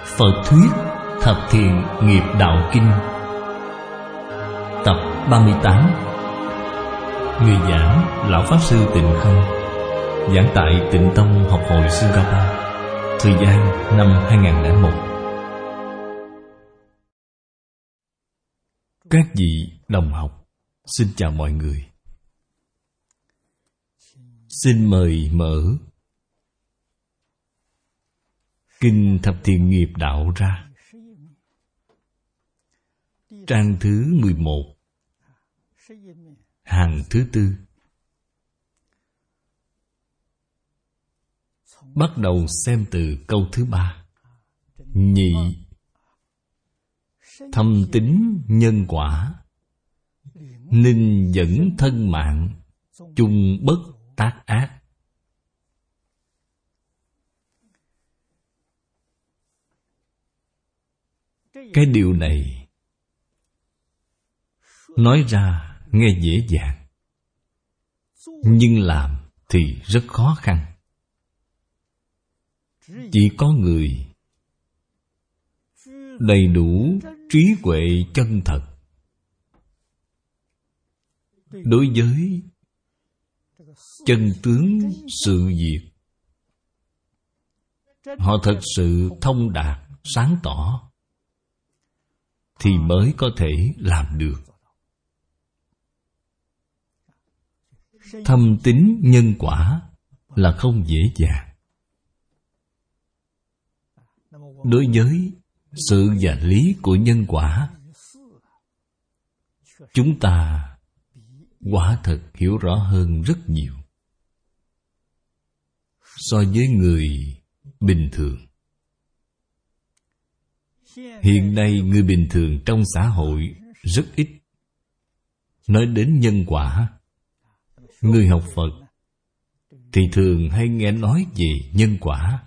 Phật thuyết Thập Thiện Nghiệp Đạo Kinh, tập 38. Người giảng Lão Pháp Sư Tịnh Không, giảng tại Tịnh Tông Học hội Singapore, thời gian năm 2001. Các vị đồng học, xin chào mọi người. Xin mời mở Kinh Thập Thiện Nghiệp Đạo ra, trang thứ 11, hàng thứ 4. Bắt đầu xem từ câu thứ 3. Nhị, thâm tín nhân quả, ninh dẫn thân mạng, chung bất tác ác. Cái điều này nói ra nghe dễ dàng, nhưng làm thì rất khó khăn. Chỉ có người đầy đủ trí huệ chân thật, đối với chân tướng sự việc, họ thật sự thông đạt, sáng tỏ, thì mới có thể làm được. Thâm tín nhân quả là không dễ dàng. Đối với sự và lý của nhân quả, chúng ta quả thật hiểu rõ hơn rất nhiều so với người bình thường. Hiện nay người bình thường trong xã hội rất ít nói đến nhân quả. Người học Phật thì thường hay nghe nói về nhân quả.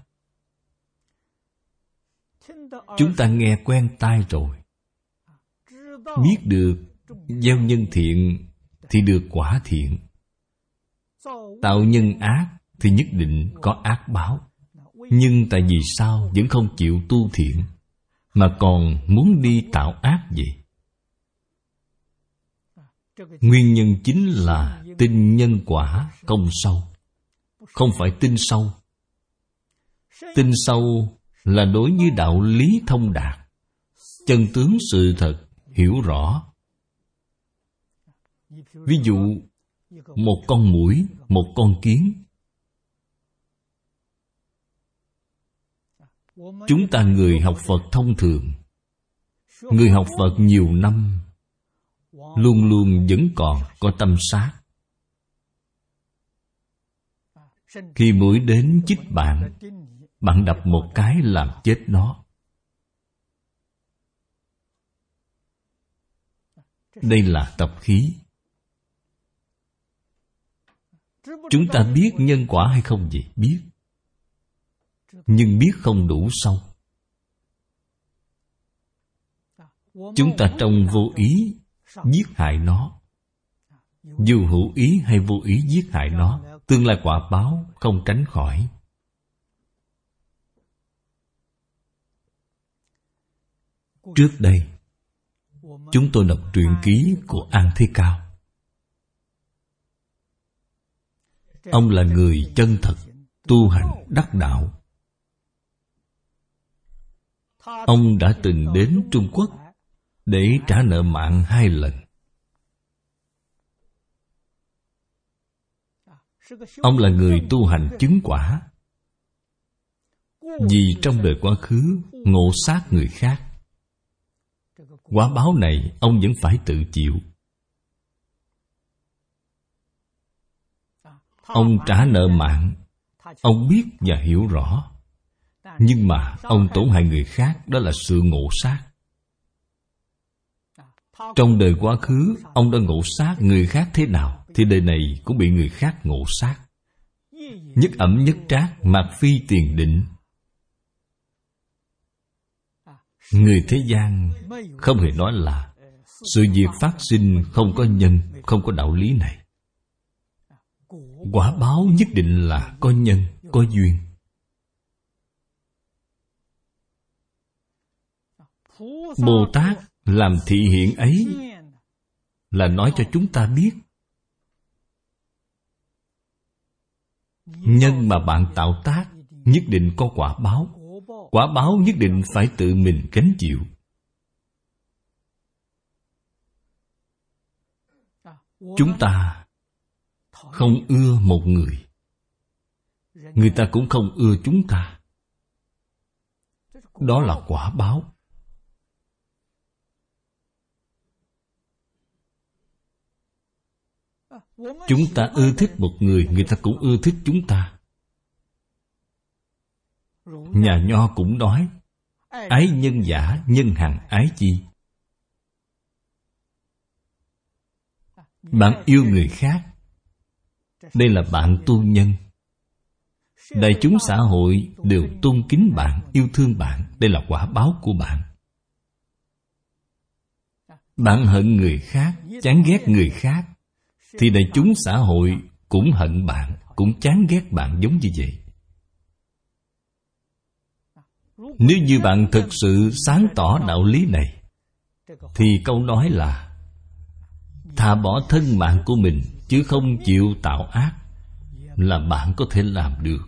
Chúng ta nghe quen tai rồi, biết được gieo nhân thiện thì được quả thiện, tạo nhân ác thì nhất định có ác báo. Nhưng tại vì sao vẫn không chịu tu thiện mà còn muốn đi tạo ác vậy? Nguyên nhân chính là tin nhân quả không sâu. Không phải tin sâu. Tin sâu là đối với đạo lý thông đạt, chân tướng sự thật hiểu rõ. Ví dụ, một con muỗi, một con kiến. Chúng ta người học Phật thông thường, người học Phật nhiều năm, luôn luôn vẫn còn có tâm sát. Khi muỗi đến chích bạn, bạn đập một cái làm chết nó. Đây là tập khí. Chúng ta biết nhân quả hay không vậy? Biết. Nhưng biết không đủ sâu. Chúng ta trong vô ý giết hại nó. Dù hữu ý hay vô ý giết hại nó, tương lai quả báo không tránh khỏi. Trước đây, chúng tôi đọc truyện ký của An Thế Cao. Ông là người chân thật, tu hành đắc đạo. Ông đã từng đến Trung Quốc để trả nợ mạng 2 lần. Ông là người tu hành chứng quả. Vì trong đời quá khứ ngộ sát người khác, quả báo này ông vẫn phải tự chịu. Ông trả nợ mạng, ông biết và hiểu rõ. Nhưng mà ông tổn hại người khác, đó là sự ngộ sát. Trong đời quá khứ, ông đã ngộ sát người khác thế nào, thì đời này cũng bị người khác ngộ sát. Nhất ẩm nhất trác, mạt phi tiền định. Người thế gian không hề nói là sự việc phát sinh không có nhân, không có đạo lý này. Quả báo nhất định là có nhân, có duyên. Bồ Tát làm thị hiện ấy là nói cho chúng ta biết nhân mà bạn tạo tác nhất định có quả báo. Quả báo nhất định phải tự mình gánh chịu. Chúng ta không ưa một người, người ta cũng không ưa chúng ta. Đó là quả báo. Chúng ta ưa thích một người, người ta cũng ưa thích chúng ta. Nhà Nho cũng nói ái nhân giả, nhân hằng ái chi. Bạn yêu người khác, đây là bạn tu nhân. Đại chúng xã hội đều tôn kính bạn, yêu thương bạn. Đây là quả báo của bạn. Bạn hận người khác, chán ghét người khác, thì đại chúng xã hội cũng hận bạn, cũng chán ghét bạn giống như vậy. Nếu như bạn thực sự sáng tỏ đạo lý này, thì câu nói là thà bỏ thân mạng của mình chứ không chịu tạo ác là bạn có thể làm được.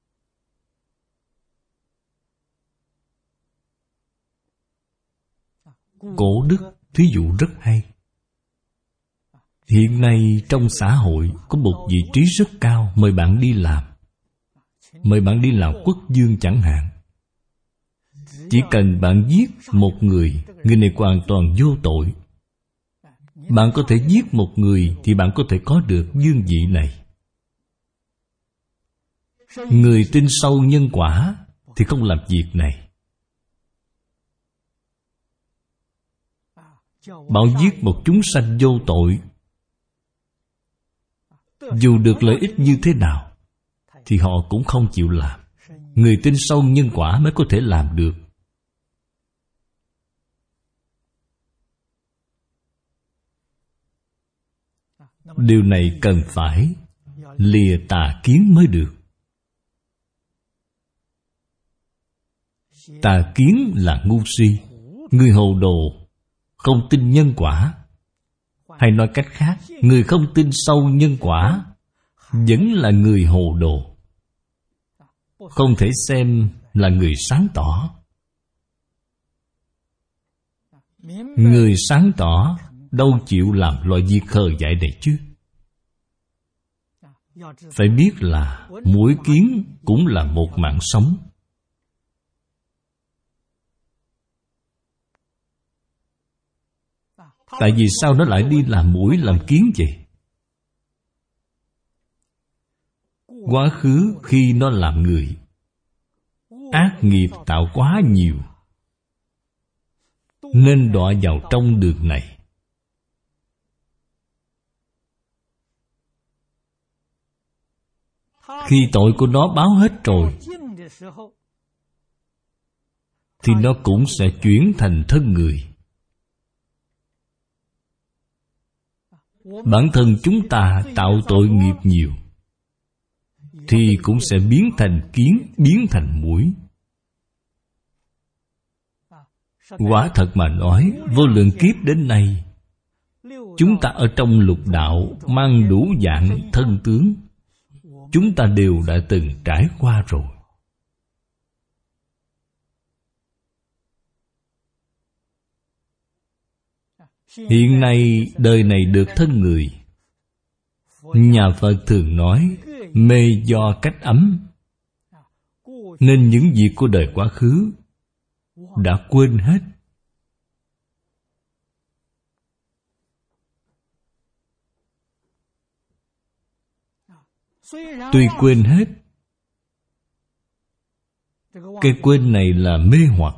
Cổ đức thí dụ rất hay. Hiện nay trong xã hội có một vị trí rất cao mời bạn đi làm. Mời bạn đi làm quốc vương chẳng hạn. Chỉ cần bạn giết một người, người này hoàn toàn vô tội. Bạn có thể giết một người thì bạn có thể có được vương vị này. Người tin sâu nhân quả thì không làm việc này. Bảo giết một chúng sanh vô tội, dù được lợi ích như thế nào thì họ cũng không chịu làm. Người tin sâu nhân quả mới có thể làm được. Điều này cần phải lìa tà kiến mới được. Tà kiến là ngu si, người hồ đồ, không tin nhân quả. Hay nói cách khác, người không tin sâu nhân quả vẫn là người hồ đồ, không thể xem là người sáng tỏ. Người sáng tỏ đâu chịu làm loại việc khờ dại này chứ. Phải biết là muỗi kiến cũng là một mạng sống. Tại vì sao nó lại đi làm muỗi làm kiến vậy? Quá khứ khi nó làm người, ác nghiệp tạo quá nhiều, nên đọa vào trong đường này. Khi tội của nó báo hết rồi thì nó cũng sẽ chuyển thành thân người. Bản thân chúng ta tạo tội nghiệp nhiều thì cũng sẽ biến thành kiến, biến thành muỗi. Quả thật mà nói, vô lượng kiếp đến nay, chúng ta ở trong lục đạo mang đủ dạng thân tướng, chúng ta đều đã từng trải qua rồi. Hiện nay đời này được thân người, nhà Phật thường nói mê do cách ấm, nên những việc của đời quá khứ đã quên hết. Tuy quên hết, cái quên này là mê hoặc,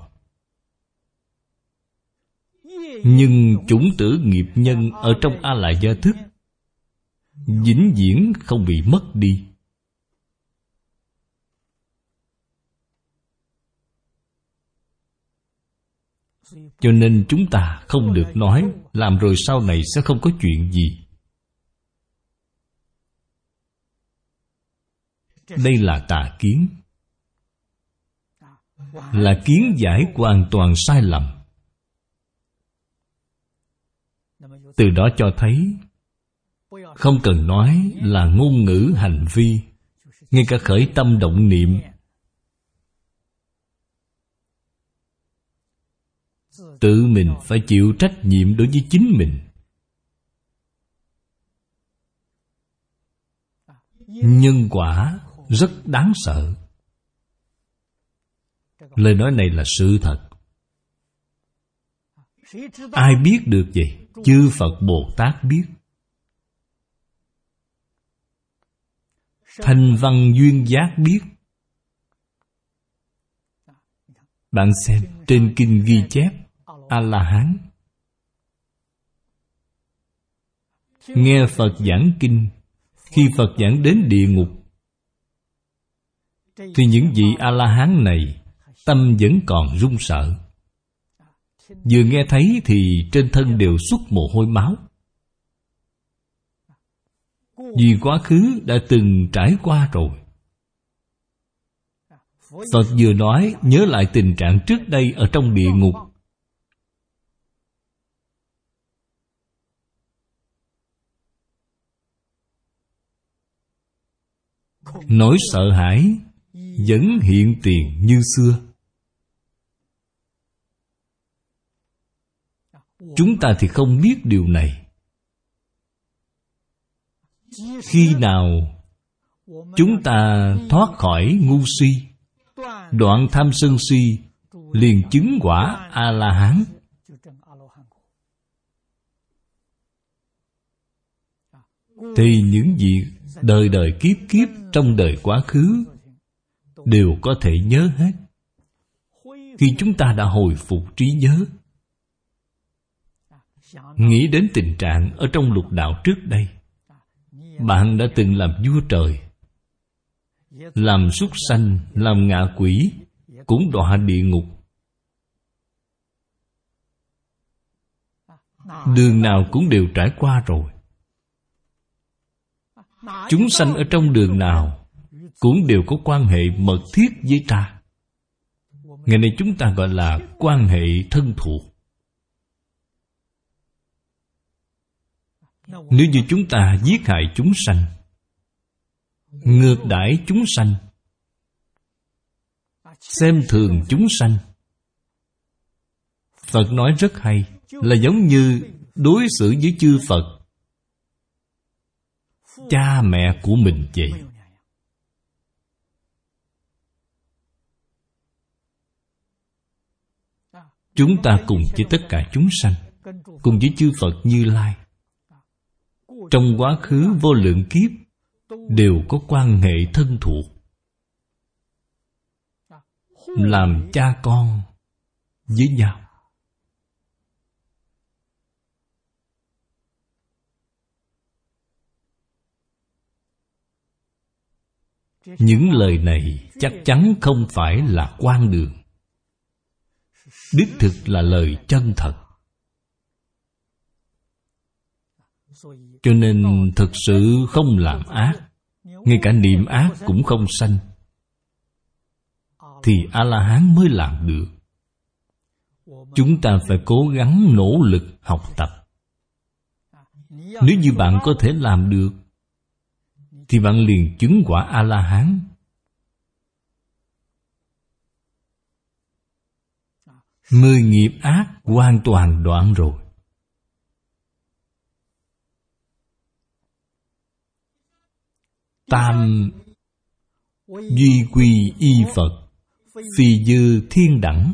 nhưng chủng tử nghiệp nhân ở trong A Lại Gia Thức vĩnh viễn không bị mất đi. Cho nên chúng ta không được nói làm rồi sau này sẽ không có chuyện gì. Đây là tà kiến, là kiến giải hoàn toàn sai lầm. Từ đó cho thấy không cần nói là ngôn ngữ hành vi, ngay cả khởi tâm động niệm, tự mình phải chịu trách nhiệm đối với chính mình. Nhân quả rất đáng sợ. Lời nói này là sự thật. Ai biết được vậy? Chư Phật Bồ Tát biết. Thanh văn duyên giác biết. Bạn xem trên kinh ghi chép A-la-hán nghe Phật giảng kinh, khi Phật giảng đến địa ngục, thì những vị A-la-hán này tâm vẫn còn run sợ. Vừa nghe thấy thì trên thân đều xuất mồ hôi máu. Vì quá khứ đã từng trải qua rồi. Phật vừa nói nhớ lại tình trạng trước đây ở trong địa ngục. Nỗi sợ hãi vẫn hiện tiền như xưa. Chúng ta thì không biết điều này. Khi nào chúng ta thoát khỏi ngu si, đoạn tham sân si, liền chứng quả A-la-hán. Thì những việc đời đời kiếp kiếp trong đời quá khứ đều có thể nhớ hết. Khi chúng ta đã hồi phục trí nhớ, nghĩ đến tình trạng ở trong lục đạo trước đây, bạn đã từng làm vua trời, làm súc sanh, làm ngạ quỷ, cũng đọa địa ngục. Đường nào cũng đều trải qua rồi. Chúng sanh ở trong đường nào cũng đều có quan hệ mật thiết với ta. Ngày nay chúng ta gọi là quan hệ thân thuộc. Nếu như chúng ta giết hại chúng sanh, ngược đãi chúng sanh, xem thường chúng sanh, Phật nói rất hay, là giống như đối xử với chư Phật, cha mẹ của mình vậy. Chúng ta cùng với tất cả chúng sanh, cùng với chư Phật Như Lai, trong quá khứ vô lượng kiếp đều có quan hệ thân thuộc, làm cha con với nhau. Những lời này chắc chắn không phải là quan đường, đích thực là lời chân thật. Cho nên thực sự không làm ác, ngay cả niệm ác cũng không sanh, thì A-la-hán mới làm được. Chúng ta phải cố gắng nỗ lực học tập. Nếu như bạn có thể làm được, thì bạn liền chứng quả A-la-hán. Mười nghiệp ác hoàn toàn đoạn rồi. Tam duy quy y Phật, phi dư thiên đẳng.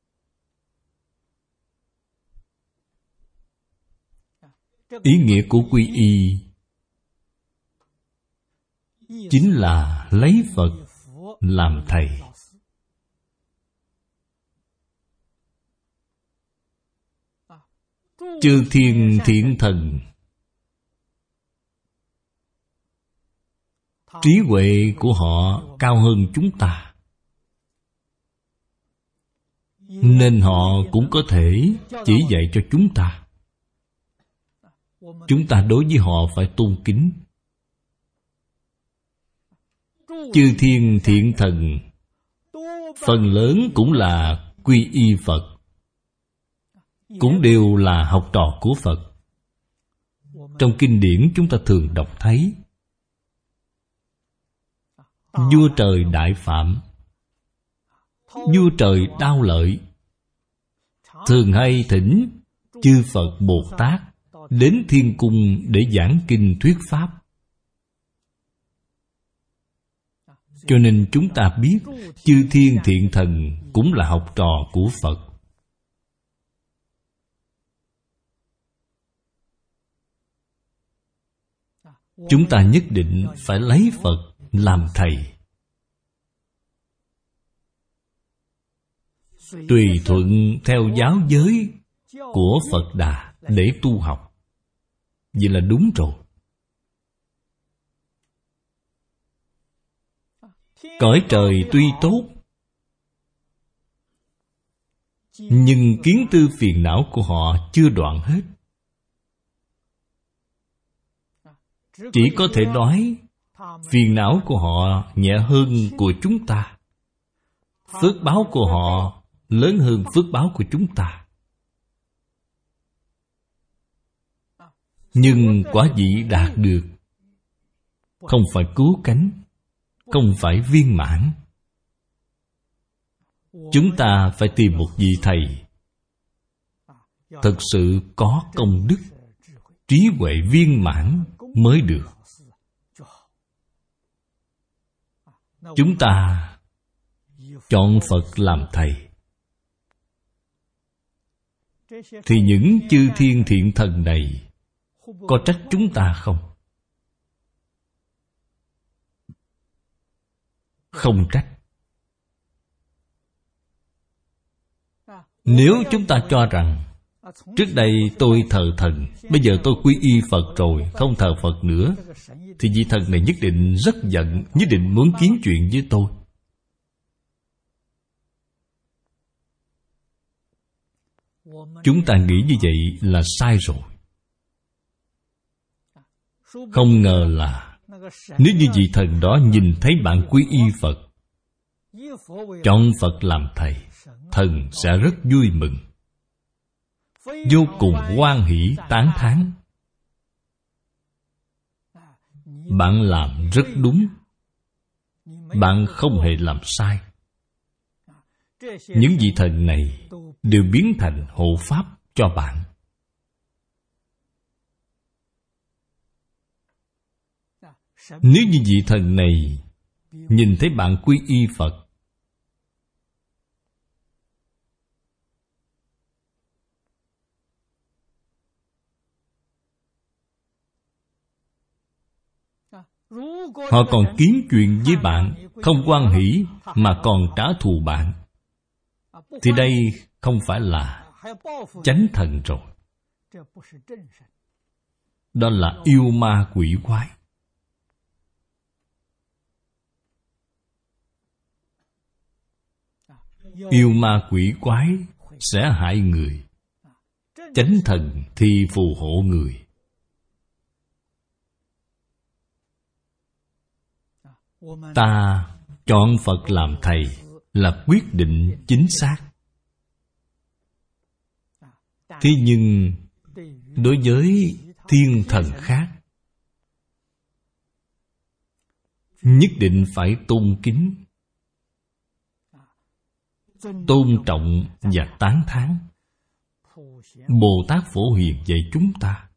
Ý nghĩa của quy y chính là lấy Phật làm thầy. Chư thiên thiện thần, trí huệ của họ cao hơn chúng ta, nên họ cũng có thể chỉ dạy cho chúng ta. Chúng ta đối với họ phải tôn kính. Chư thiên thiện thần phần lớn cũng là quy y Phật, cũng đều là học trò của Phật. Trong kinh điển chúng ta thường đọc thấy vua trời đại phạm, vua trời đao lợi thường hay thỉnh chư Phật Bồ Tát đến thiên cung để giảng kinh thuyết pháp. Cho nên chúng ta biết chư thiên thiện thần cũng là học trò của Phật. Chúng ta nhất định phải lấy Phật làm thầy, tùy thuận theo giáo giới của Phật Đà để tu học. Vậy là đúng rồi. Cõi trời tuy tốt, nhưng kiến tư phiền não của họ chưa đoạn hết. Chỉ có thể nói phiền não của họ nhẹ hơn của chúng ta, phước báo của họ lớn hơn phước báo của chúng ta. Nhưng quả vị đạt được không phải cứu cánh, không phải viên mãn. Chúng ta phải tìm một vị thầy thực sự có công đức, trí huệ viên mãn mới được. Chúng ta chọn Phật làm thầy, thì những chư thiên thiện thần này có trách chúng ta không? Không trách. Nếu chúng ta cho rằng trước đây tôi thờ thần, bây giờ tôi quy y Phật rồi, không thờ Phật nữa, thì vị thần này nhất định rất giận, nhất định muốn kiếm chuyện với tôi. Chúng ta nghĩ như vậy là sai rồi. Không ngờ là nếu như vị thần đó nhìn thấy bạn quy y Phật, chọn Phật làm thầy, thần sẽ rất vui mừng, vô cùng hoan hỷ tán thán. Bạn làm rất đúng, bạn không hề làm sai. Những vị thần này đều biến thành hộ pháp cho bạn. Nếu như vị thần này nhìn thấy bạn quy y Phật, họ còn kiếm chuyện với bạn, không hoan hỷ mà còn trả thù bạn, thì đây không phải là chánh thần rồi. Đó là yêu ma quỷ quái. Yêu ma quỷ quái sẽ hại người, chánh thần thì phù hộ người. Ta chọn Phật làm thầy là quyết định chính xác. Thế nhưng đối với thiên thần khác, nhất định phải tôn kính, tôn trọng và tán thán. Bồ Tát Phổ Hiền dạy chúng ta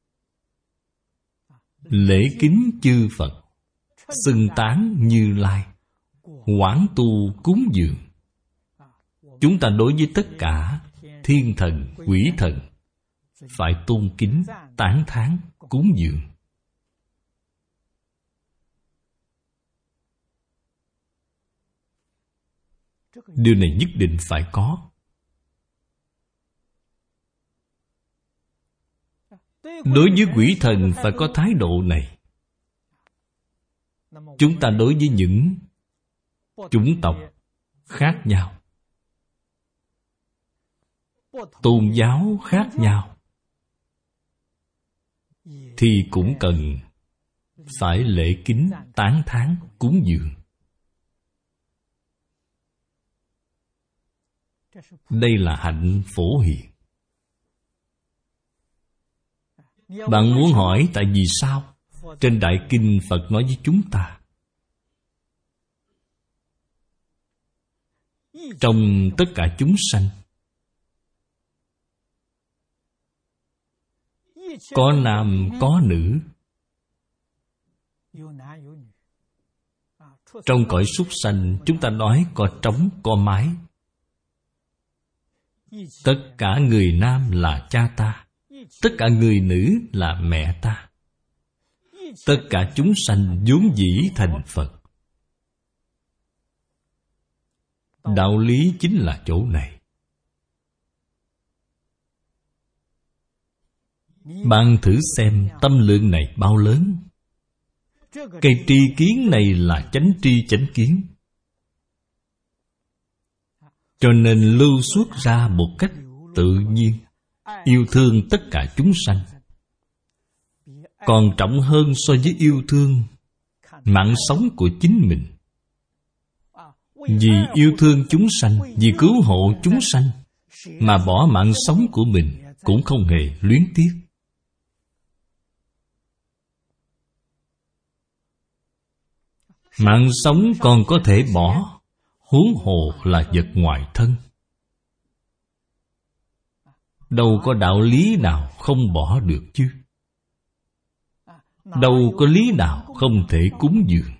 lễ kính chư Phật, xưng tán Như Lai, hoãn tu cúng dường. Chúng ta đối với tất cả thiên thần, quỷ thần phải tôn kính, tán thán, cúng dường. Điều này nhất định phải có. Đối với quỷ thần phải có thái độ này. Chúng ta đối với những chủng tộc khác nhau, tôn giáo khác nhau, thì cũng cần phải lễ kính, tán thán, cúng dường. Đây là hạnh phổ hiền. Bạn muốn hỏi tại vì sao? Trên Đại Kinh Phật nói với chúng ta, trong tất cả chúng sanh, có nam có nữ. Trong cõi súc sanh, chúng ta nói có trống có mái. Tất cả người nam là cha ta, tất cả người nữ là mẹ ta. Tất cả chúng sanh vốn dĩ thành Phật. Đạo lý chính là chỗ này. Bạn thử xem tâm lượng này bao lớn. Cây tri kiến này là chánh tri chánh kiến, cho nên lưu xuất ra một cách tự nhiên, yêu thương tất cả chúng sanh, còn trọng hơn so với yêu thương mạng sống của chính mình. Vì yêu thương chúng sanh, vì cứu hộ chúng sanh mà bỏ mạng sống của mình cũng không hề luyến tiếc. Mạng sống còn có thể bỏ, huống hồ là vật ngoài thân. Đâu có đạo lý nào không bỏ được chứ? Đâu có lý nào không thể cúng dường?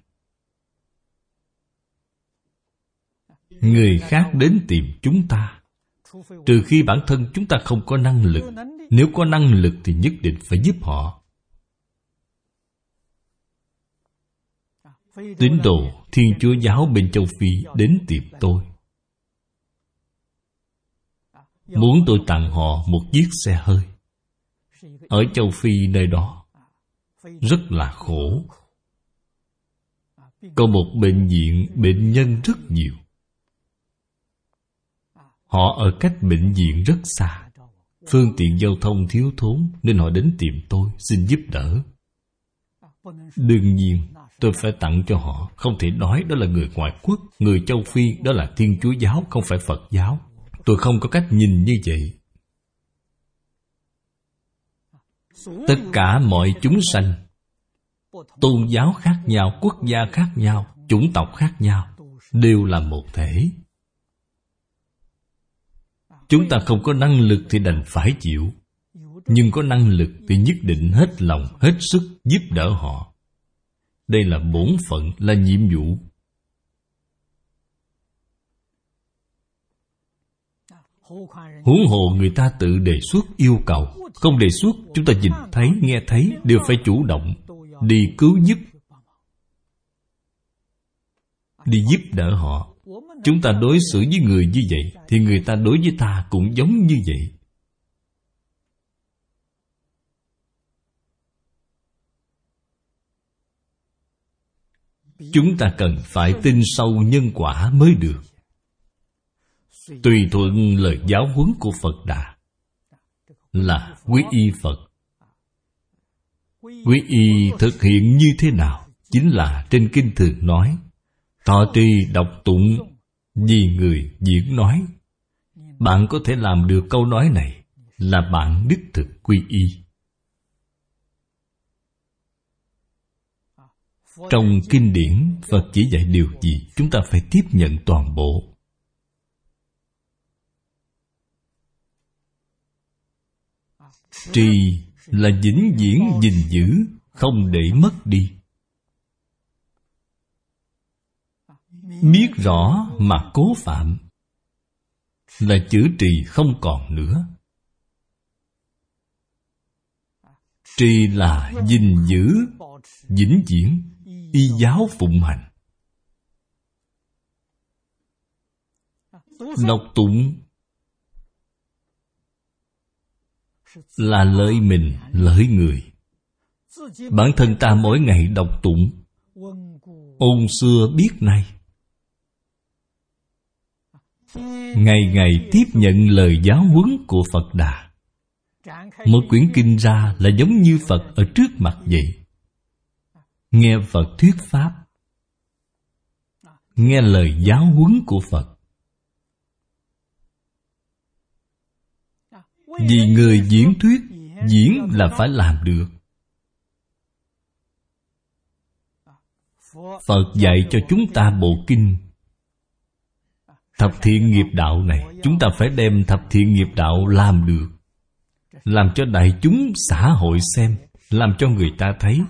Người khác đến tìm chúng ta, trừ khi bản thân chúng ta không có năng lực. Nếu có năng lực thì nhất định phải giúp họ. Tín đồ Thiên Chúa giáo bên châu Phi đến tìm tôi, muốn tôi tặng họ một chiếc xe hơi. Ở châu Phi nơi đó rất là khổ. Có một bệnh viện, bệnh nhân rất nhiều. Họ ở cách bệnh viện rất xa, phương tiện giao thông thiếu thốn, nên họ đến tìm tôi xin giúp đỡ. Đương nhiên tôi phải tặng cho họ. Không thể nói đó là người ngoại quốc, người châu Phi đó là Thiên Chúa giáo, không phải Phật giáo. Tôi không có cách nhìn như vậy. Tất cả mọi chúng sanh, tôn giáo khác nhau, quốc gia khác nhau, chủng tộc khác nhau, đều là một thể. Chúng ta không có năng lực thì đành phải chịu, nhưng có năng lực thì nhất định hết lòng, hết sức giúp đỡ họ. Đây là bổn phận, là nhiệm vụ. Huống hồ người ta tự đề xuất yêu cầu. Không đề xuất, chúng ta nhìn thấy, nghe thấy đều phải chủ động đi cứu giúp, đi giúp đỡ họ. Chúng ta đối xử với người như vậy thì người ta đối với ta cũng giống như vậy. Chúng ta cần phải tin sâu nhân quả mới được. Tùy thuận lời giáo huấn của Phật Đà là quy y Phật. Quy y thực hiện như thế nào? Chính là trên kinh thường nói, thọ trì đọc tụng vì người diễn nói. Bạn có thể làm được câu nói này là bạn đích thực quy y. Trong kinh điển, Phật chỉ dạy điều gì, chúng ta phải tiếp nhận toàn bộ. Trì là vĩnh viễn gìn giữ, không để mất đi. Biết rõ mà cố phạm là chữ trì không còn nữa. Trì là gìn giữ, vĩnh viễn, y giáo phụng hành. Đọc tụng là lợi mình, lợi người. Bản thân ta mỗi ngày đọc tụng, ôn xưa biết nay, ngày ngày tiếp nhận lời giáo huấn của Phật Đà. Một quyển kinh ra là giống như Phật ở trước mặt vậy. Nghe Phật thuyết pháp, nghe lời giáo huấn của Phật. Vì người diễn thuyết, Diễn là phải làm được. Phật dạy cho chúng ta bộ kinh Thập Thiện Nghiệp Đạo này. Chúng ta phải đem Thập Thiện Nghiệp Đạo làm được, làm cho đại chúng xã hội xem, làm cho người ta thấy.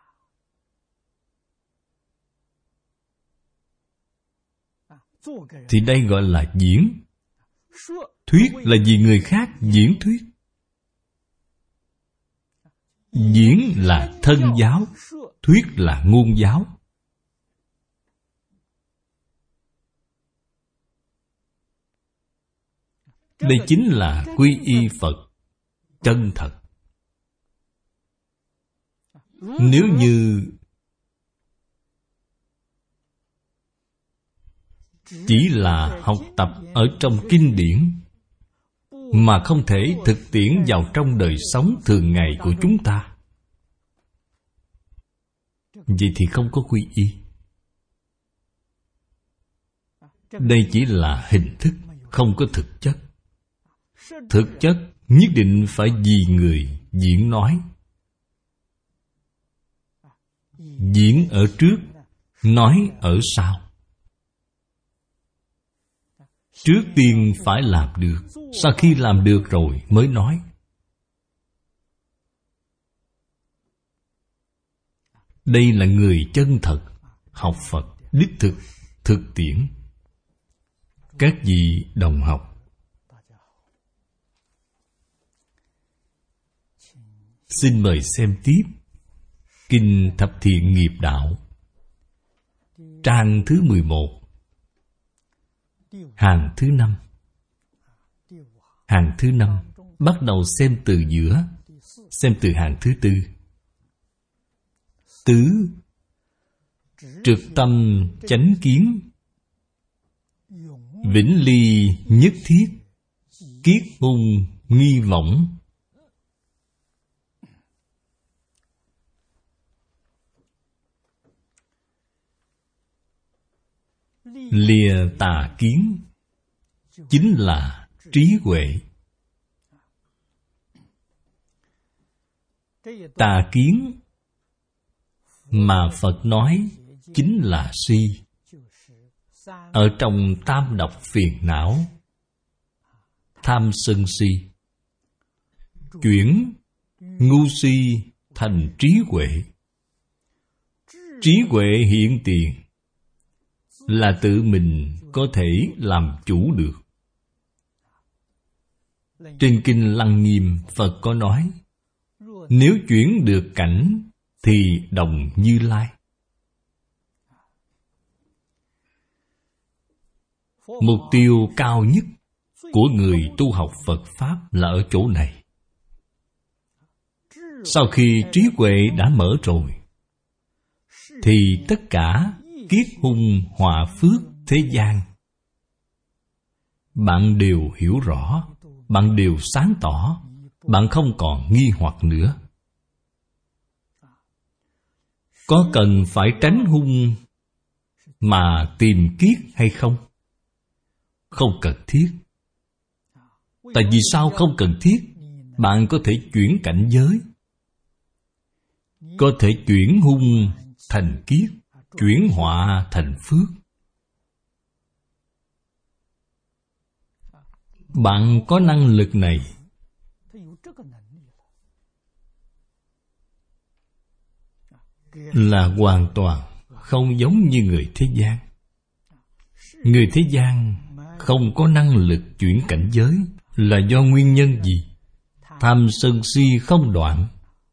Thì đây gọi là diễn. Thuyết là vì người khác diễn thuyết. Diễn là thân giáo, thuyết là ngôn giáo. Đây chính là quy y Phật chân thật. Nếu như chỉ là học tập ở trong kinh điển mà không thể thực tiễn vào trong đời sống thường ngày của chúng ta, vậy thì không có quy y. Đây chỉ là hình thức, không có thực chất. Thực chất nhất định phải vì người diễn nói. Diễn ở trước, nói ở sau. Trước tiên phải làm được, sau khi làm được rồi mới nói. Đây là người chân thật, học Phật, đích thực, thực tiễn. Các vị đồng học, xin mời xem tiếp Kinh Thập Thiện Nghiệp Đạo, trang thứ 11, hàng thứ 5. Hàng thứ 5 bắt đầu xem từ giữa, xem từ hàng thứ 4. Tứ, trực tâm chánh kiến, vĩnh ly nhất thiết, kiết hung nghi võng. Lìa tà kiến chính là trí huệ. Tà kiến mà Phật nói chính là si. Ở trong tam độc phiền não, tham sân si, chuyển ngu si thành trí huệ. Trí huệ hiện tiền là tự mình có thể làm chủ được. Trên Kinh Lăng Nghiêm, Phật có nói, nếu chuyển được cảnh thì đồng Như Lai. Mục tiêu cao nhất của người tu học Phật Pháp là ở chỗ này. Sau khi trí huệ đã mở rồi, thì tất cả kiết hung họa phước thế gian bạn đều hiểu rõ, bạn đều sáng tỏ, bạn không còn nghi hoặc nữa. Có cần phải tránh hung mà tìm kiết hay không? Không cần thiết. Tại vì sao không cần thiết? Bạn có thể chuyển cảnh giới, có thể chuyển hung thành kiết, chuyển họa thành phước. Bạn có năng lực này. Là hoàn toàn không giống như người thế gian. Người thế gian không có năng lực chuyển cảnh giới là do nguyên nhân gì? Tham sân si không đoạn,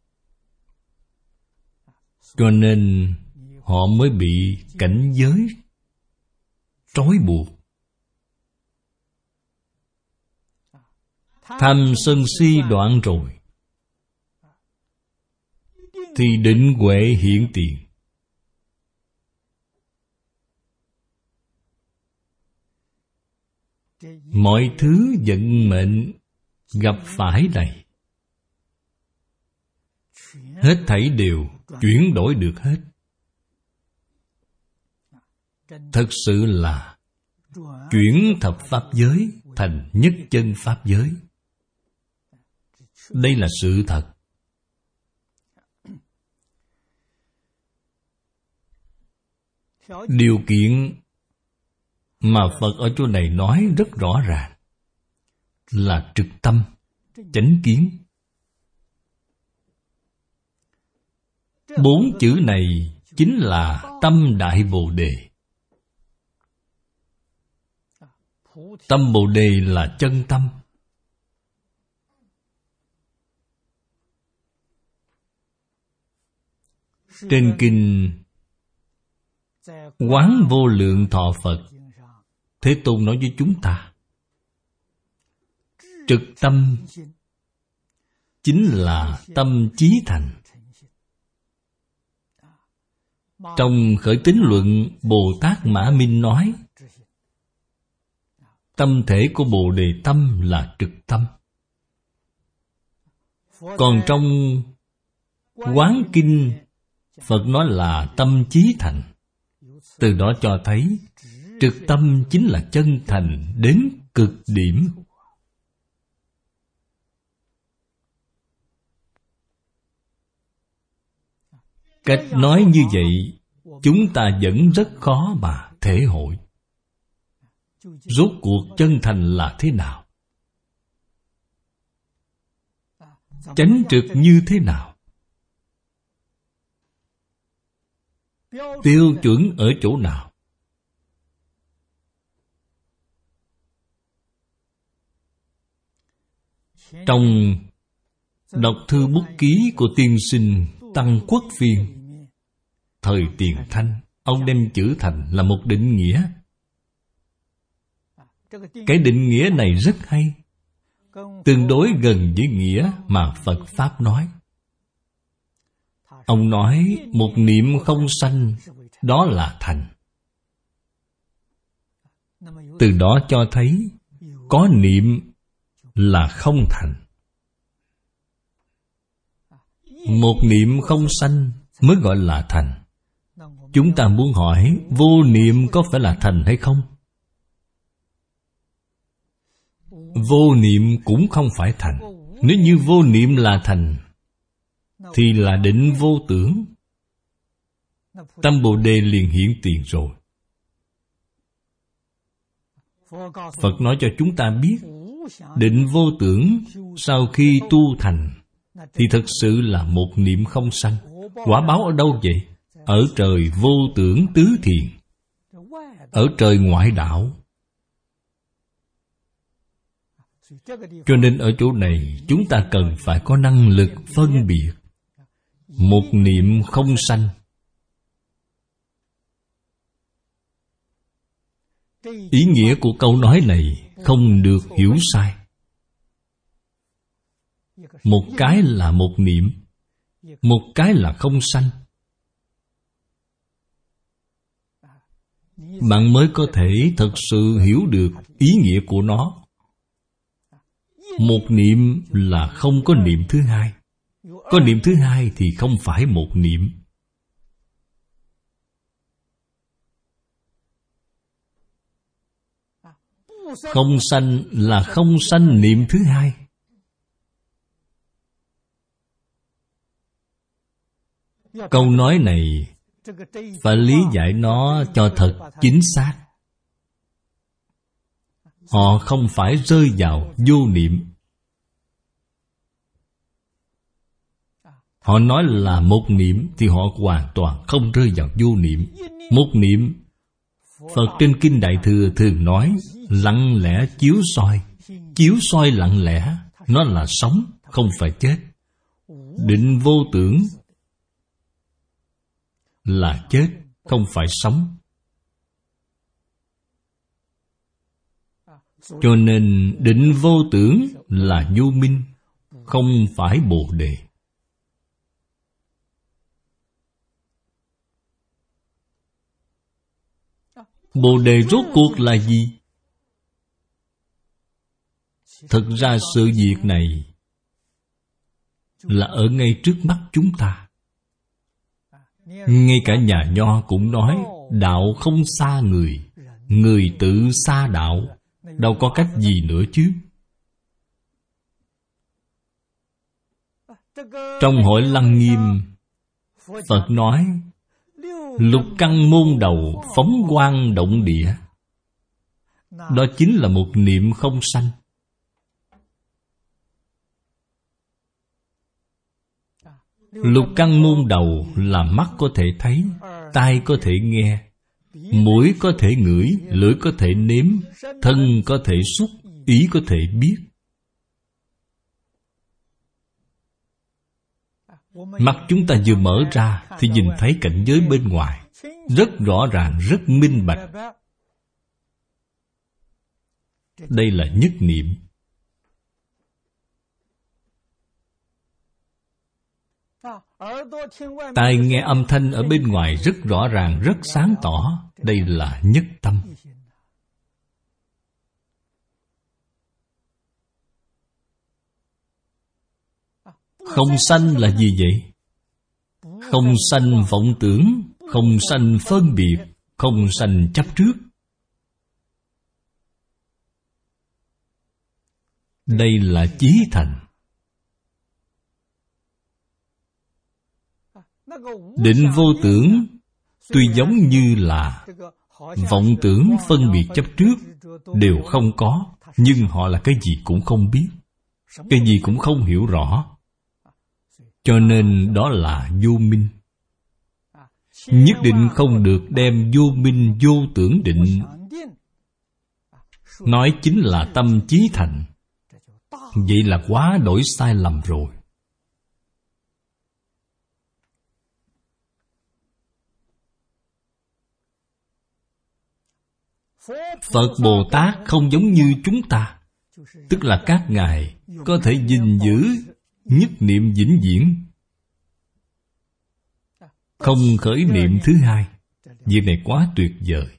cho nên họ mới bị cảnh giới trói buộc. Tham sân si đoạn rồi thì định huệ hiện tiền. Mọi thứ vận mệnh gặp phải này, hết thảy đều chuyển đổi được hết. Thật sự là chuyển thập pháp giới thành nhất chân pháp giới. Đây là sự thật. Điều kiện mà Phật ở chỗ này nói rất rõ ràng là trực tâm, chánh kiến. 4 chữ này chính là tâm Đại Bồ Đề. Tâm Bồ Đề là chân tâm. Trên kinh Quán Vô Lượng Thọ Phật, Thế Tôn nói với chúng ta, trực tâm chính là tâm chí thành. Trong Khởi Tín Luận, Bồ Tát Mã Minh nói, tâm thể của Bồ Đề tâm là trực tâm. Còn trong Quán Kinh, Phật nói là tâm chí thành. Từ đó cho thấy trực tâm chính là chân thành đến cực điểm. Cách nói như vậy, chúng ta vẫn rất khó mà thể hội. Rốt cuộc chân thành là thế nào? Chánh trực như thế nào? Tiêu chuẩn ở chỗ nào? Trong đọc thư bút ký của tiên sinh Tăng Quốc Phiên, thời Tiền Thanh, ông đem chữ thành là một định nghĩa. Cái định nghĩa này rất hay, tương đối gần với nghĩa mà Phật Pháp nói. Ông nói một niệm không sanh, đó là thành. Từ đó cho thấy có niệm là không thành. Một niệm không sanh mới gọi là thành. Chúng ta muốn hỏi vô niệm có phải là thành hay không? Vô niệm cũng không phải thành. Nếu như vô niệm là thành, thì là định vô tưởng. Tâm Bồ Đề liền hiện tiền rồi. Phật nói cho chúng ta biết, định vô tưởng sau khi tu thành thì thực sự là một niệm không sanh. Quả báo ở đâu vậy? Ở trời vô tưởng tứ thiền, ở trời ngoại đạo. Cho nên ở chỗ này chúng ta cần phải có năng lực phân biệt một niệm không sanh. Ý nghĩa của câu nói này không được hiểu sai. Một cái là một niệm, một cái là không sanh. Bạn mới có thể thật sự hiểu được ý nghĩa của nó. Một niệm là không có niệm thứ hai. Có niệm thứ hai thì không phải một niệm. Không sanh là không sanh niệm thứ hai. Câu nói này phải lý giải nó cho thật chính xác. Họ không phải rơi vào vô niệm. Họ nói là một niệm thì họ hoàn toàn không rơi vào vô niệm. Một niệm, Phật trên Kinh Đại Thừa thường nói lặng lẽ chiếu soi. Chiếu soi lặng lẽ, nó là sống, không phải chết. Định vô tưởng là chết, không phải sống. Cho nên định vô tưởng là vô minh, không phải Bồ Đề. Bồ Đề rốt cuộc là gì? Thực ra sự việc này là ở ngay trước mắt chúng ta. Ngay cả nhà Nho cũng nói đạo không xa người, người tự xa đạo. Đâu có cách gì nữa chứ. Trong Hội Lăng Nghiêm, Phật nói lục căn môn đầu phóng quang động địa. Đó chính là một niệm không sanh. Lục căn môn đầu là mắt có thể thấy, tai có thể nghe, mũi có thể ngửi, lưỡi có thể nếm, thân có thể xúc, ý có thể biết. Mắt chúng ta vừa mở ra thì nhìn thấy cảnh giới bên ngoài rất rõ ràng, rất minh bạch. Đây là nhất niệm. Tai nghe âm thanh ở bên ngoài rất rõ ràng, rất sáng tỏ. Đây là nhất tâm. Không sanh là gì vậy? Không sanh vọng tưởng, không sanh phân biệt, không sanh chấp trước. Đây là chí thành. Định vô tưởng tuy giống như là vọng tưởng phân biệt chấp trước đều không có, nhưng họ là cái gì cũng không biết, cái gì cũng không hiểu rõ. Cho nên đó là vô minh. Nhất định không được đem vô minh vô tưởng định nói chính là tâm chí thành. Vậy là quá đổi sai lầm rồi. Phật Bồ Tát không giống như chúng ta, tức là các ngài có thể gìn giữ nhất niệm vĩnh viễn, không khởi niệm thứ hai. Việc này quá tuyệt vời.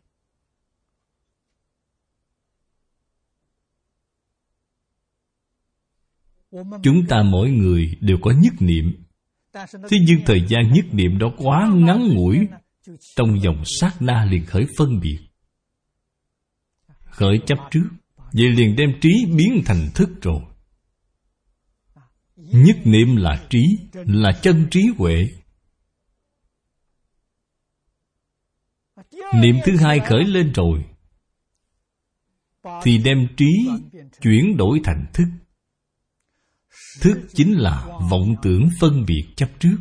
Chúng ta mỗi người đều có nhất niệm, thế nhưng thời gian nhất niệm đó quá ngắn ngủi, trong vòng sát na liền khởi phân biệt, khởi chấp trước, vậy liền đem trí biến thành thức rồi. Nhất niệm là trí, là chân trí huệ. Niệm thứ hai khởi lên rồi thì đem trí chuyển đổi thành thức. Thức chính là vọng tưởng phân biệt chấp trước.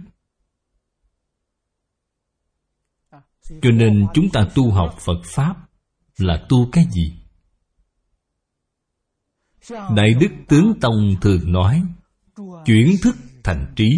Cho nên chúng ta tu học Phật Pháp là tu cái gì? Đại Đức Tướng Tông thường nói chuyển thức thành trí.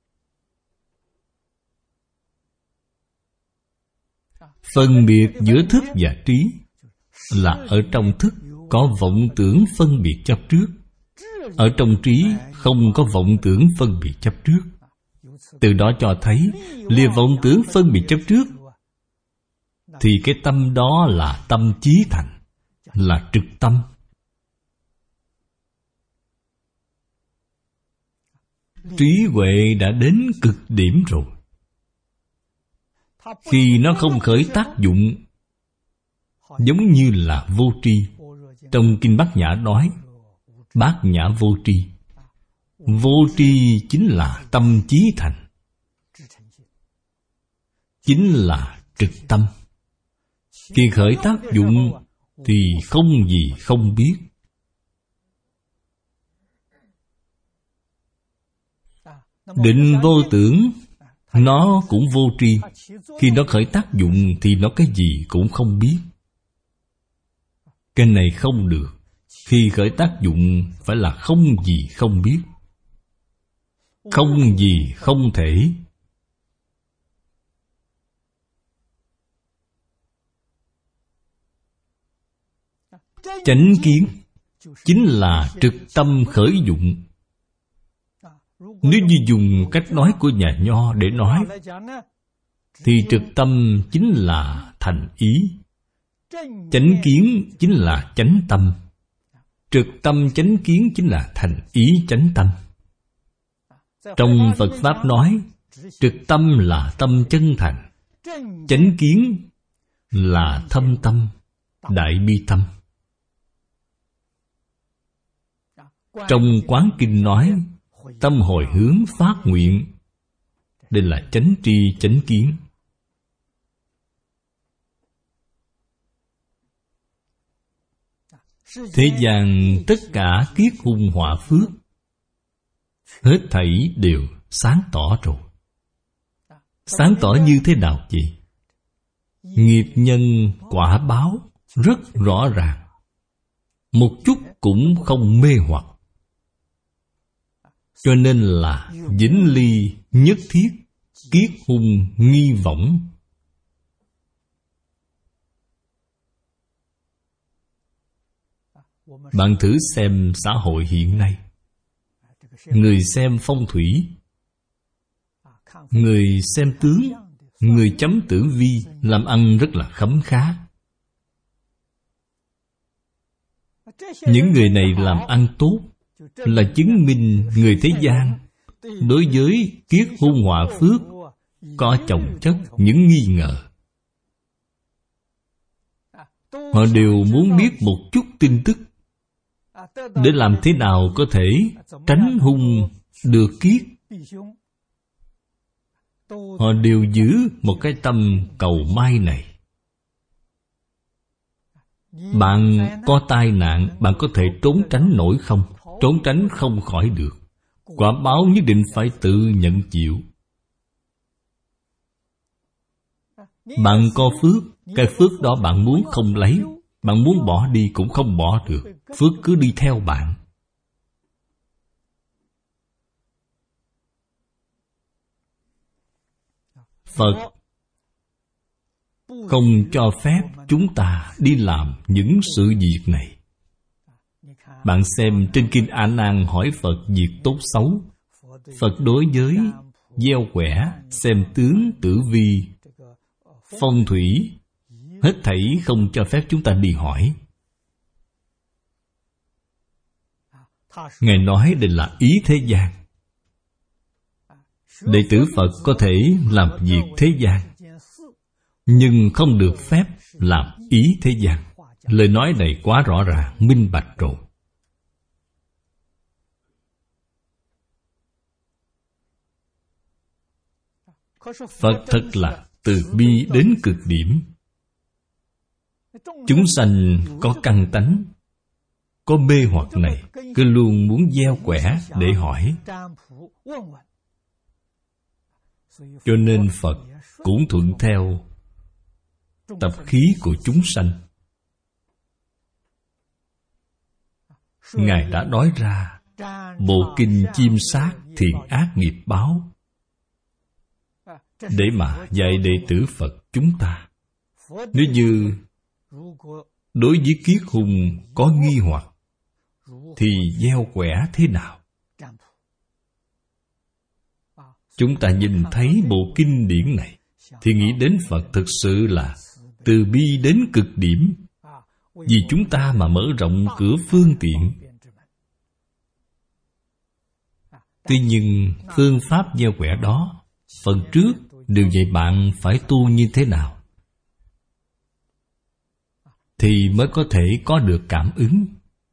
Phân biệt giữa thức và trí là ở trong thức có vọng tưởng phân biệt chấp trước, ở trong trí không có vọng tưởng phân biệt chấp trước. Từ đó cho thấy lìa vọng tưởng phân biệt chấp trước thì cái tâm đó là tâm chí thành, là trực tâm. Trí huệ đã đến cực điểm rồi. Khi nó không khởi tác dụng, giống như là vô tri. Trong Kinh Bát Nhã nói Bát Nhã vô tri. Vô tri chính là tâm chí thành, chính là trực tâm. Khi khởi tác dụng thì không gì không biết. Định vô tưởng, nó cũng vô tri. Khi nó khởi tác dụng thì nó cái gì cũng không biết. Cái này không được. Khi khởi tác dụng phải là không gì không biết, không gì không thể. Chánh kiến chính là trực tâm khởi dụng. Nếu như dùng cách nói của nhà Nho để nói thì trực tâm chính là thành ý, chánh kiến chính là chánh tâm, trực tâm chánh kiến chính là thành ý chánh tâm. Trong Phật Pháp nói trực tâm là tâm chân thành, chánh kiến là thâm tâm, đại bi tâm. Trong Quán Kinh nói tâm hồi hướng phát nguyện. Đây là chánh tri chánh kiến. Thế gian tất cả kiết hung họa phước, hết thảy đều sáng tỏ rồi. Sáng tỏ như thế nào vậy? Nghiệp nhân quả báo rất rõ ràng, một chút cũng không mê hoặc. Cho nên là vĩnh ly nhất thiết, kiết hung nghi võng. Bạn thử xem xã hội hiện nay. Người xem phong thủy, người xem tướng, người chấm tử vi, làm ăn rất là khấm khá. Những người này làm ăn tốt là chứng minh người thế gian đối với kiết hung họa phước có chồng chất những nghi ngờ. Họ đều muốn biết một chút tin tức để làm thế nào có thể tránh hung được kiết. Họ đều giữ một cái tâm cầu may này. Bạn có tai nạn, bạn có thể trốn tránh nổi không? Trốn tránh không khỏi được. Quả báo nhất định phải tự nhận chịu. Bạn có phước, cái phước đó bạn muốn không lấy, bạn muốn bỏ đi cũng không bỏ được. Phước cứ đi theo bạn. Phật không cho phép chúng ta đi làm những sự việc này. Bạn xem trên Kinh A Nan hỏi Phật việc tốt xấu. Phật đối với gieo quẻ, xem tướng tử vi, phong thủy, hết thảy không cho phép chúng ta đi hỏi. Ngài nói đây là ý thế gian. Đệ tử Phật có thể làm việc thế gian, nhưng không được phép làm ý thế gian. Lời nói này quá rõ ràng, minh bạch rồi. Phật thật là từ bi đến cực điểm. Chúng sanh có căn tánh, có mê hoặc này, cứ luôn muốn gieo quẻ để hỏi. Cho nên Phật cũng thuận theo tập khí của chúng sanh. Ngài đã nói ra bộ kinh chiêm sát thiện ác nghiệp báo để mà dạy đệ tử Phật chúng ta. Nếu như đối với kiết hung có nghi hoặc thì gieo quẻ thế nào? Chúng ta nhìn thấy bộ kinh điển này thì nghĩ đến Phật thực sự là từ bi đến cực điểm, vì chúng ta mà mở rộng cửa phương tiện. Tuy nhiên phương pháp gieo quẻ đó, phần trước đều dạy bạn phải tu như thế nào thì mới có thể có được cảm ứng.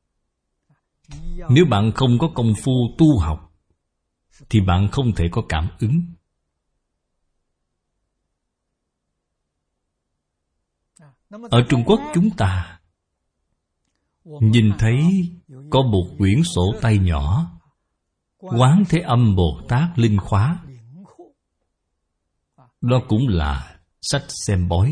Nếu bạn không có công phu tu học thì bạn không thể có cảm ứng. Ở Trung Quốc chúng ta nhìn thấy có một quyển sổ tay nhỏ, Quán Thế Âm Bồ Tát Linh Khóa. Đó cũng là sách xem bói.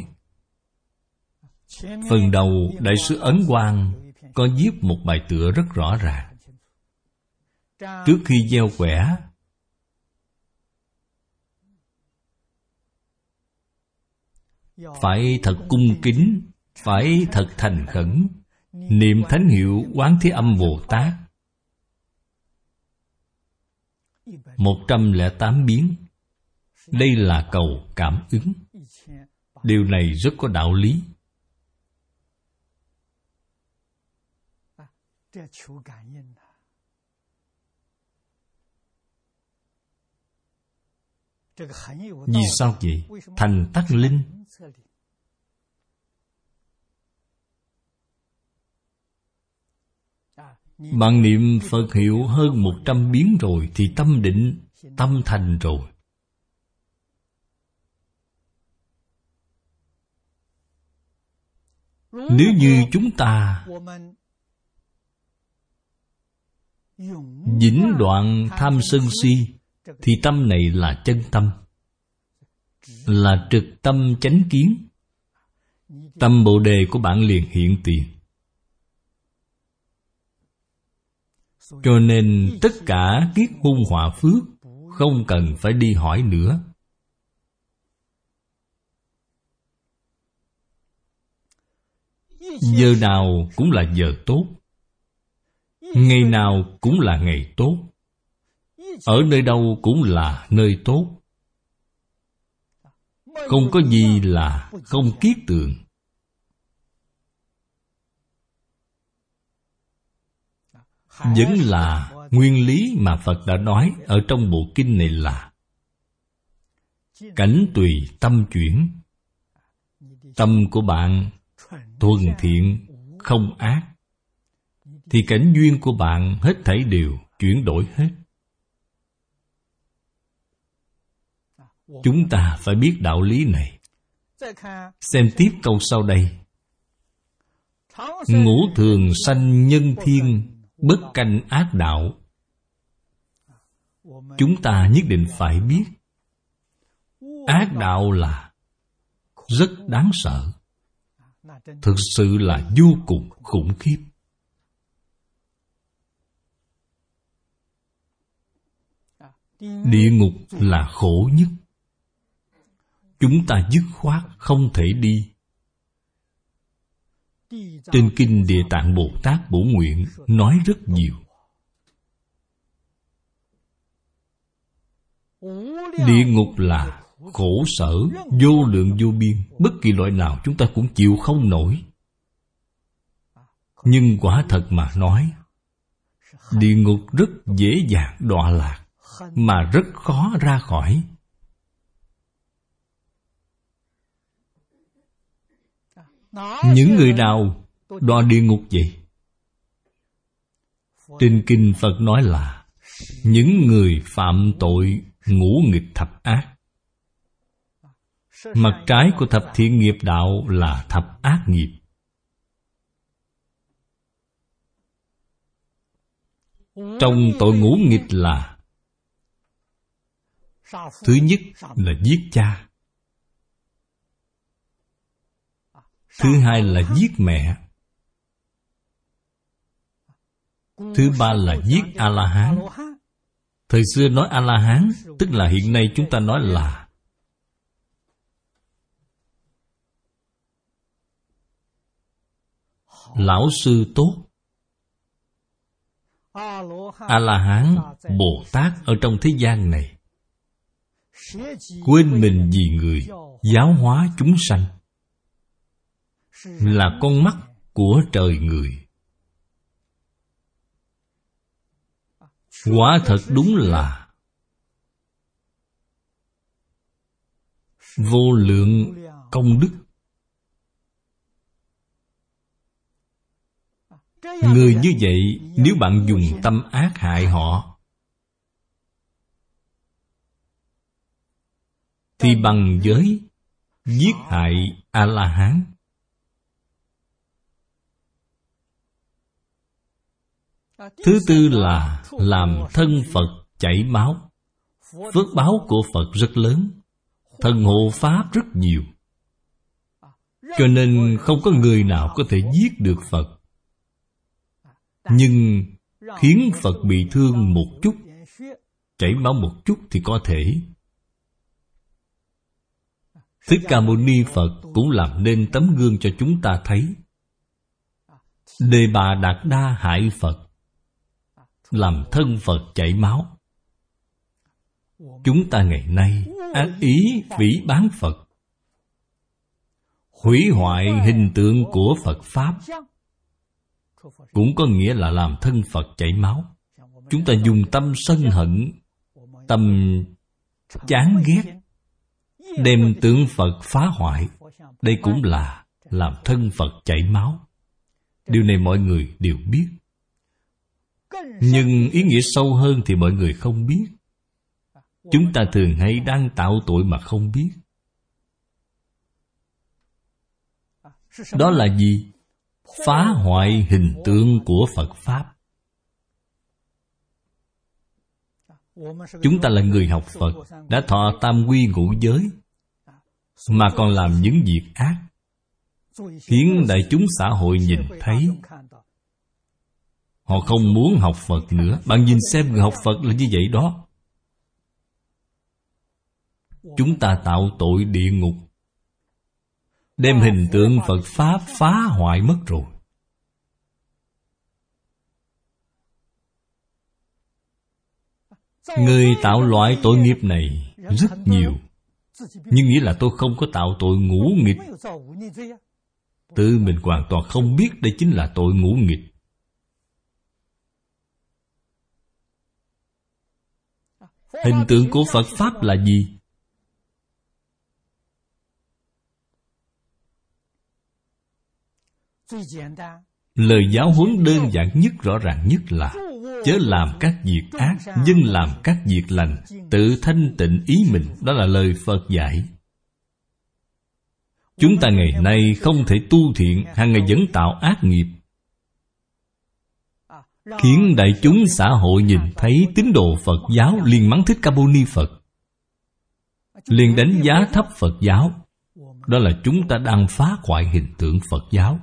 Phần đầu Đại sư Ấn Quang có viết một bài tựa rất rõ ràng. Trước khi gieo quẻ, phải thật cung kính, phải thật thành khẩn, niệm thánh hiệu Quán Thế Âm Bồ Tát 108 biến. Đây là cầu cảm ứng. Điều này rất có đạo lý. Vì sao vậy? Thành tắc linh. Bạn niệm Phật hiệu hơn 100 biến rồi thì tâm định, tâm thành rồi. Nếu như chúng ta vĩnh đoạn tham sân si thì tâm này là chân tâm, là trực tâm chánh kiến. Tâm Bồ Đề của bạn liền hiện tiền. Cho nên tất cả kiết hung họa phước không cần phải đi hỏi nữa. Giờ nào cũng là giờ tốt, ngày nào cũng là ngày tốt, ở nơi đâu cũng là nơi tốt. Không có gì là không kiết tường. Vẫn là nguyên lý mà Phật đã nói ở trong bộ kinh này là cảnh tùy tâm chuyển. Tâm của bạn thuần thiện, không ác, thì cảnh duyên của bạn hết thảy đều chuyển đổi hết. Chúng ta phải biết đạo lý này. Xem tiếp câu sau đây. Ngũ thường sanh nhân thiên, bất canh ác đạo. Chúng ta nhất định phải biết ác đạo là rất đáng sợ, thực sự là vô cùng khủng khiếp. Địa ngục là khổ nhất. Chúng ta dứt khoát không thể đi. Trên kinh Địa Tạng Bồ Tát Bổ Nguyện nói rất nhiều. Địa ngục là khổ sở vô lượng vô biên, bất kỳ loại nào chúng ta cũng chịu không nổi. Nhưng quả thật mà nói, địa ngục rất dễ dàng đọa lạc, mà rất khó ra khỏi. Những người nào đọa địa ngục vậy? Trên kinh Phật nói là những người phạm tội ngũ nghịch thập ác. Mặt trái của thập thiện nghiệp đạo là thập ác nghiệp. Trong tội ngũ nghịch là: thứ nhất là giết cha, thứ hai là giết mẹ, thứ ba là giết A-la-hán. Thời xưa nói A-la-hán, tức là hiện nay chúng ta nói là lão sư tốt. A-la-hán, Bồ Tát ở trong thế gian này quên mình vì người, giáo hóa chúng sanh, là con mắt của trời người. Quả thật đúng là vô lượng công đức. Người như vậy, nếu bạn dùng tâm ác hại họ, thì bằng với giết hại A-la-hán. Thứ tư là làm thân Phật chảy máu. Phước báo của Phật rất lớn, thần hộ Pháp rất nhiều, cho nên không có người nào có thể giết được Phật. Nhưng khiến Phật bị thương một chút, chảy máu một chút thì có thể. Thích Ca Mâu Ni Phật cũng làm nên tấm gương cho chúng ta thấy. Đề Bà Đạt Đa hại Phật, làm thân Phật chảy máu. Chúng ta ngày nay ác ý phỉ báng Phật, hủy hoại hình tượng của Phật Pháp, cũng có nghĩa là làm thân Phật chảy máu. Chúng ta dùng tâm sân hận, tâm chán ghét, đem tượng Phật phá hoại. Đây cũng là làm thân Phật chảy máu. Điều này mọi người đều biết. Nhưng ý nghĩa sâu hơn thì mọi người không biết. Chúng ta thường hay đang tạo tội mà không biết. Đó là gì? Phá hoại hình tượng của Phật Pháp. Chúng ta là người học Phật, đã thọ tam quy ngũ giới, mà còn làm những việc ác, khiến đại chúng xã hội nhìn thấy. Họ không muốn học Phật nữa. Bạn nhìn xem, người học Phật là như vậy đó. Chúng ta tạo tội địa ngục, đem hình tượng Phật Pháp phá hoại mất rồi. Người tạo loại tội nghiệp này rất nhiều, nhưng nghĩa là tôi không có tạo tội ngũ nghịch. Tự mình hoàn toàn không biết đây chính là tội ngũ nghịch. Hình tượng của Phật Pháp là gì? Lời giáo huấn đơn giản nhất, rõ ràng nhất là chớ làm các việc ác, nhưng làm các việc lành, tự thanh tịnh ý mình. Đó là lời Phật dạy. Chúng ta ngày nay không thể tu thiện, hàng ngày vẫn tạo ác nghiệp, khiến đại chúng xã hội nhìn thấy tín đồ Phật giáo liền mắng Thích Ca Mâu Ni Phật, liền đánh giá thấp Phật giáo. Đó là chúng ta đang phá hoại hình tượng Phật giáo.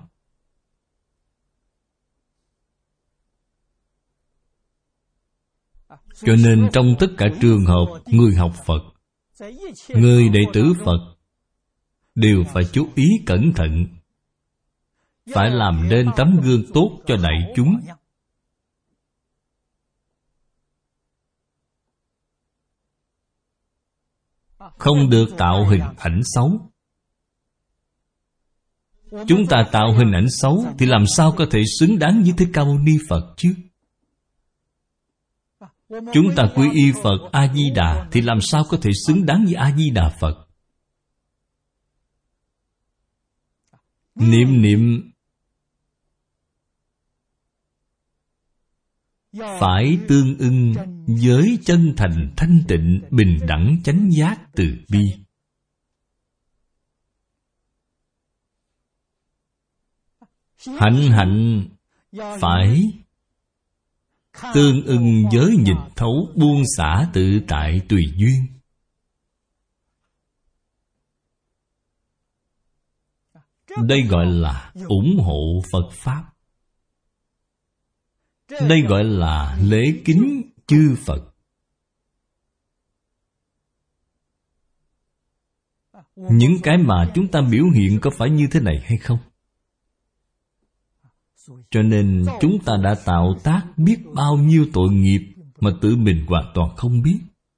Cho nên trong tất cả trường hợp người học Phật, người đệ tử Phật đều phải chú ý cẩn thận, phải làm nên tấm gương tốt cho đại chúng. Không được tạo hình ảnh xấu. Chúng ta tạo hình ảnh xấu thì làm sao có thể xứng đáng với Thích Ca Mâu Ni Phật chứ? Chúng ta quy y Phật A-di-đà thì làm sao có thể xứng đáng với A-di-đà Phật? Niệm phải tương ưng với chân thành thanh tịnh, bình đẳng chánh giác từ bi. Hạnh phải tương ưng với nhìn thấu, buông xả tự tại tùy duyên. Đây gọi là ủng hộ Phật Pháp. Đây gọi là lễ kính chư Phật. Những cái mà chúng ta biểu hiện có phải như thế này hay không? Cho nên chúng ta đã tạo tác biết bao nhiêu tội nghiệp mà tự mình hoàn toàn không biết.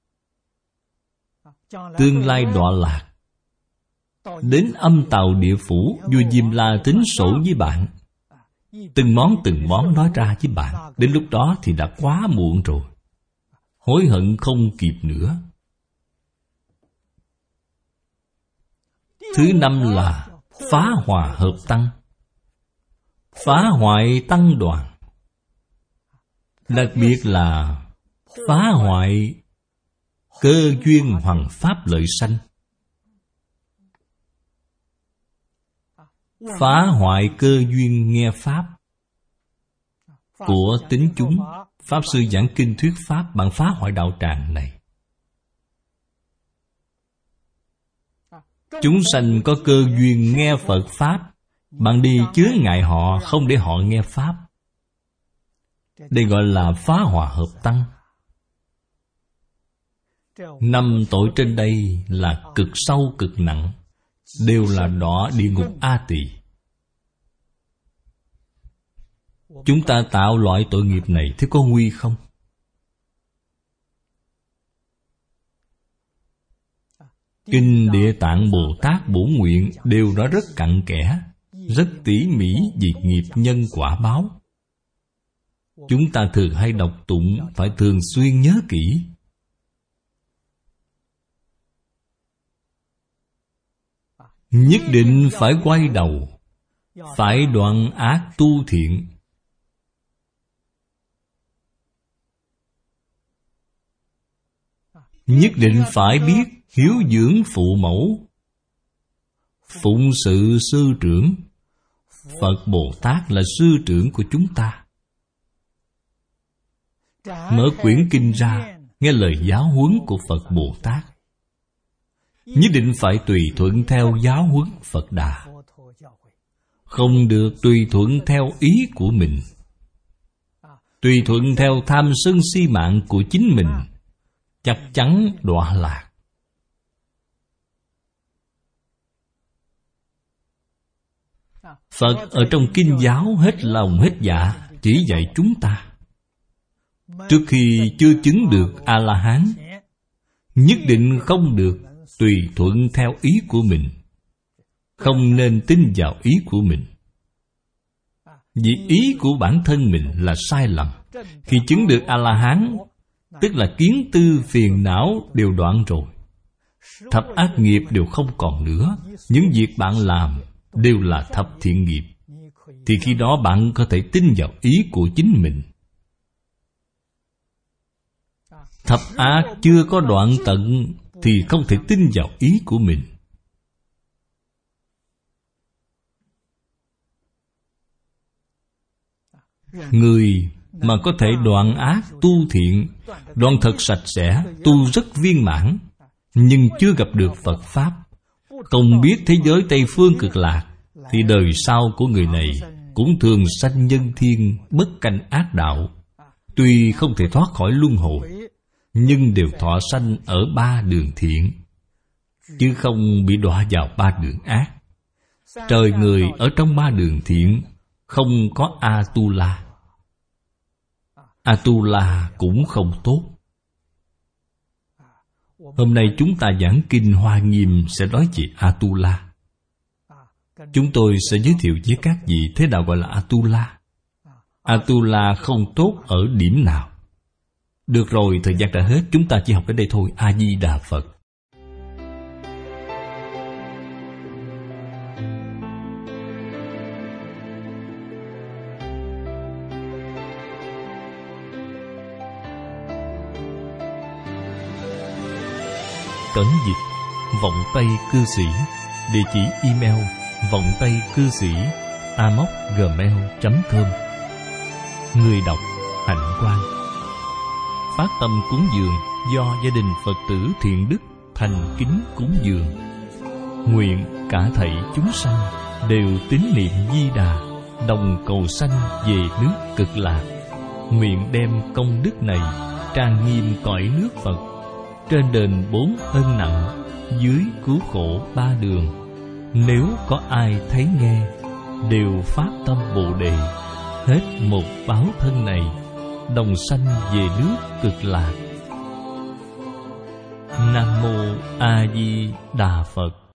Tương lai đọa lạc, đến âm tàu địa phủ, vua Diêm La tính sổ với bạn, từng món nói ra với bạn. Đến lúc đó thì đã quá muộn rồi, hối hận không kịp nữa. Thứ năm là phá hòa hợp tăng, phá hoại tăng đoàn. Đặc biệt là phá hoại cơ duyên hoằng pháp lợi sanh, phá hoại cơ duyên nghe Pháp của tín chúng. Pháp Sư giảng kinh thuyết Pháp, bạn phá hoại đạo tràng này. Chúng sanh có cơ duyên nghe Phật Pháp, bạn đi chứa ngại họ, không để họ nghe Pháp. Đây gọi là phá hòa hợp tăng. 5 tội trên đây là cực sâu cực nặng, đều là đọa địa ngục A Tỳ. Chúng ta tạo loại tội nghiệp này thì có nguy không? Kinh Địa Tạng Bồ Tát Bổn Nguyện đều nói rất cặn kẽ, rất tỉ mỉ về nghiệp nhân quả báo. Chúng ta thường hay đọc tụng, phải thường xuyên nhớ kỹ. Nhất định phải quay đầu, phải đoạn ác tu thiện. nhất định phải biết hiếu dưỡng phụ mẫu, phụng sự sư trưởng. Phật Bồ Tát là sư trưởng của chúng ta. Mở quyển kinh ra, nghe lời giáo huấn của Phật Bồ Tát, nhất định phải tùy thuận theo giáo huấn Phật Đà, không được tùy thuận theo ý của mình, tùy thuận theo tham sân si mạng của chính mình, chắc chắn đọa lạc. Phật ở trong kinh giáo hết lòng hết dạ chỉ dạy chúng ta, trước khi chưa chứng được A-la-hán, nhất định không được tùy thuận theo ý của mình, không nên tin vào ý của mình. Vì ý của bản thân mình là sai lầm. Khi chứng được A-la-hán, tức là kiến tư phiền não đều đoạn rồi, thập ác nghiệp đều không còn nữa. Những việc bạn làm đều là thập thiện nghiệp. Thì khi đó bạn có thể tin vào ý của chính mình. Thập ác chưa có đoạn tận thì không thể tin vào ý của mình. Người mà có thể đoạn ác tu thiện, đoạn thật sạch sẽ, tu rất viên mãn, nhưng chưa gặp được Phật Pháp, không biết thế giới Tây Phương Cực Lạc, thì đời sau của người này cũng thường sanh nhân thiên, bất canh ác đạo. Tuy không thể thoát khỏi luân hồi, nhưng đều thọ sanh ở ba đường thiện, chứ không bị đọa vào ba đường ác. Trời người ở trong ba đường thiện, không có A-tu-la. A-tu-la cũng không tốt. Hôm nay chúng ta giảng kinh Hoa Nghiêm sẽ nói về A-tu-la. Chúng tôi sẽ giới thiệu với các vị thế nào gọi là A-tu-la. A-tu-la không tốt ở điểm nào. Được rồi, thời gian đã hết, chúng ta chỉ học đến đây thôi. A-di-đà Phật. Cẩn dịch Vọng Tây Cư Sĩ. Địa chỉ email vọng tây cư sĩ amos@gmail.com. Người đọc Hạnh Quang. Phát tâm cúng dường do gia đình Phật tử Thiện Đức thành kính cúng dường. Nguyện cả thảy chúng sanh đều tín niệm Di Đà, đồng cầu sanh về nước Cực Lạc. Nguyện đem công đức này trang nghiêm cõi nước Phật, trên đền 4 ân nặng, dưới cứu khổ 3 đường. Nếu có ai thấy nghe, đều phát tâm Bồ Đề, hết một báo thân này, đồng sanh về nước Cực Lạc. Nam Mô A Di Đà Phật.